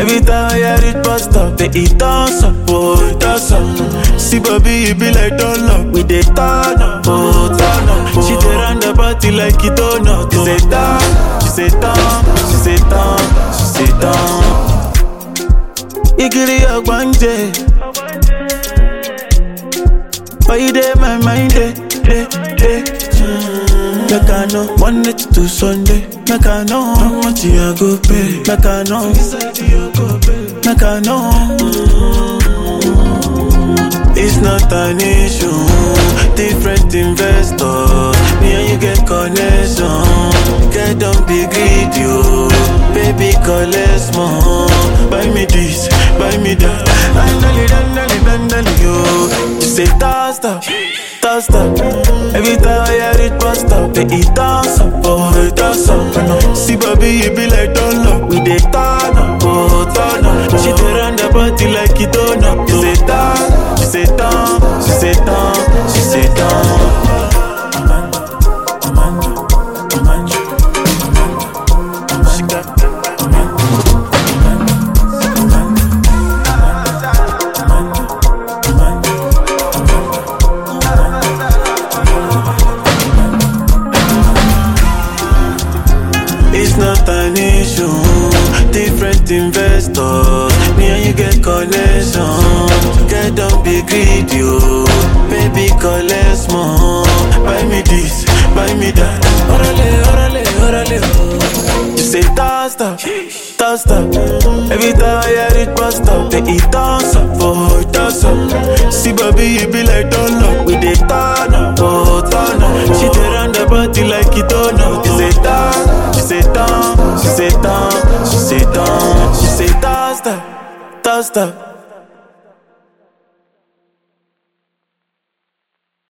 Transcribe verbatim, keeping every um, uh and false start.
Every time I reach bus stop, they eat us up, oh, eat us up. See, baby, it be like donut. We dey turn up, oh, turn up. She dey run the party like it don't know. She say down, she say down, she say down, she say down. Igiri ogbanje, but you dey my mind, eh, eh, eh. Make I know, Monday to Sunday. Make I know how much you go pay. Make I know, make I know. It's not an issue. Different investors, me and you get connection. Girl, don't be greedy, oh. Baby, collect more. Buy me this, buy me that. Dandali, dandali, dandali, yo. You say toss up, toss up. Every time I reach bus stop, they eat toss up, oh, they toss up. See, baby, it be like donut. We dey turn up, oh, turn up. She dey run the party like it don't know. She say down, she say down, she say down, she say down. It's not an issue. Different investors, me and you get connection. Girl, don't be greedy, oh. Baby, collect more. Buy me this, buy me that. Orale, orale, orale, oh. You say toss up, toss up. Every time I reach bus stop, they eat toss up, oh, toss up. See, baby, it be like donut. We dey turn up, oh, turn up. She dey run the party like it don't know. She say down, she say down, she say down, she say down, she say toss up, toss up.